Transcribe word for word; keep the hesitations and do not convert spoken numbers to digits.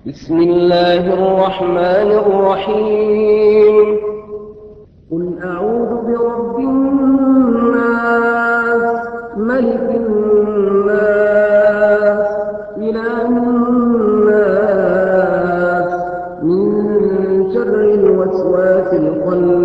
بسم الله الرحمن الرحيم قل أعوذ برب الناس ملك الناس إله الناس من شر الوسواس الخناس